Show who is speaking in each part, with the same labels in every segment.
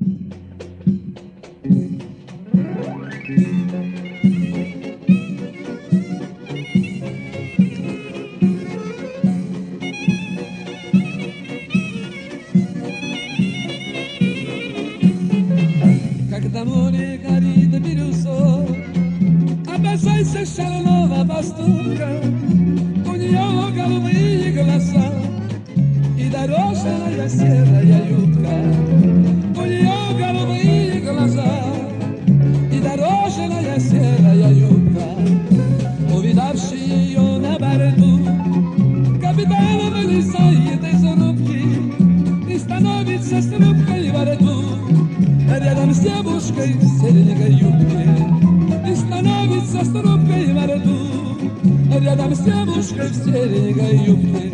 Speaker 1: Когда море горит бирюзой, опасайся шального поступка. У нее голубые глаза и дорожная серая юбка. У нее голубые глаза и дорожная серая юбка. Увидавший ее на борту, капитан вылезает из рубки и становится с трубкой во рту. Рядом с девушкой в серенькой юбке и становится с трубкой во рту. Рядом с девушкой в серенькой юбке.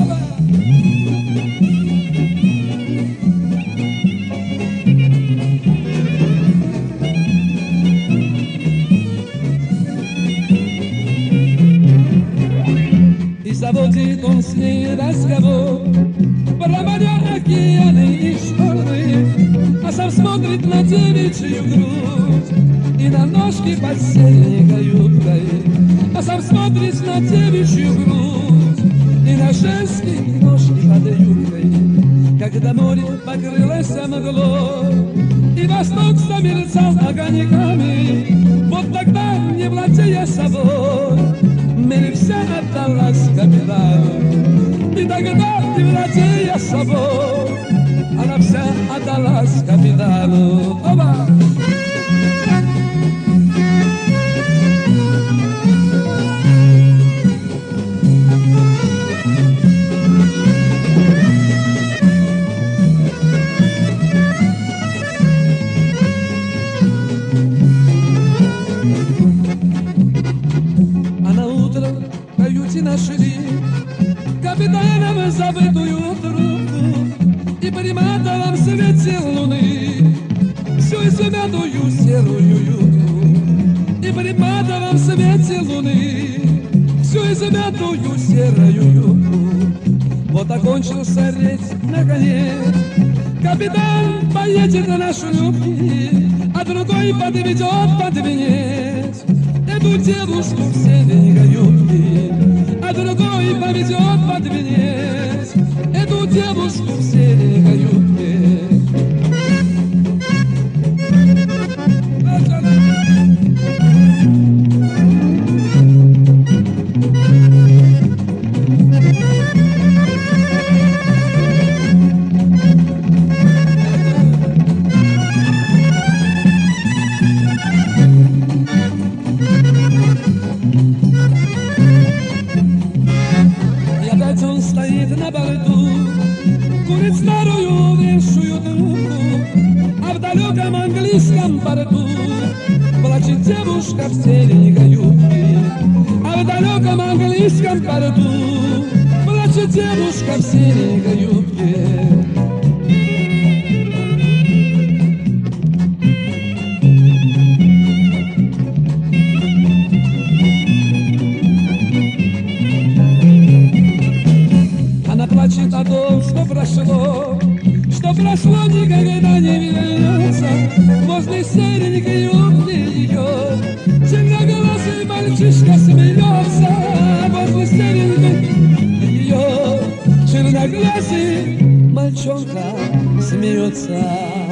Speaker 1: И заводит он с ней разговор про моря, океаны и шторы. А сам смотрит на девичью грудь и на ножки под серенькой юбкой. А сам смотрит на девичью грудь и на женские ножки под юбкой. Когда море покрылось мглой и восток замерцал огоньками, вот тогда, не владея собой, мир вся отдалась капитану. И тогда, не владея собой, она вся отдалась капитану. Оба! А на утро в каюте нашли капитаном забытую трубку и приматала в свете луны всю изумятую серую юбку. И приматала в свете луны всю изумятую серую юбку. Вот окончился рейс наконец, капитан поедет на шлюпке, а другой подведет под венец эту девушку в серенькой юбке. А другой поведет под венец эту девушку в серенькой юбке. И опять он стоит на борту, курит старую вешую трубку, а в далеком английском порту плачет девушка в серенькой юбке. А в далеком английском порту плачет девушка в серенькой юбке. Плачет о том, что прошло, никогда не вернется. Возле серенькой юбки ее черноглазый мальчишка смеется. Возле серенькой ее черноглазый мальчонка смеется.